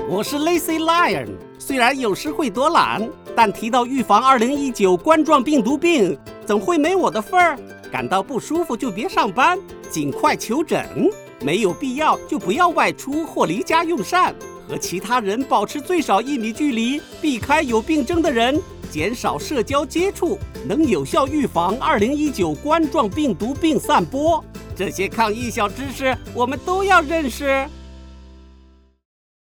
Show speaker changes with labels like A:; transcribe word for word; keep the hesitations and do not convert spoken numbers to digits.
A: 我是 Lazy Lion， 虽然有时会多懒，但提到预防二零一九冠状病毒病，怎会没我的份儿？感到不舒服就别上班，尽快求诊，没有必要就不要外出或离家用膳，和其他人保持最少一米距离，避开有病征的人，减少社交接触，能有效预防二零一九冠状病毒病散播。这些抗疫小知识我们都要认识。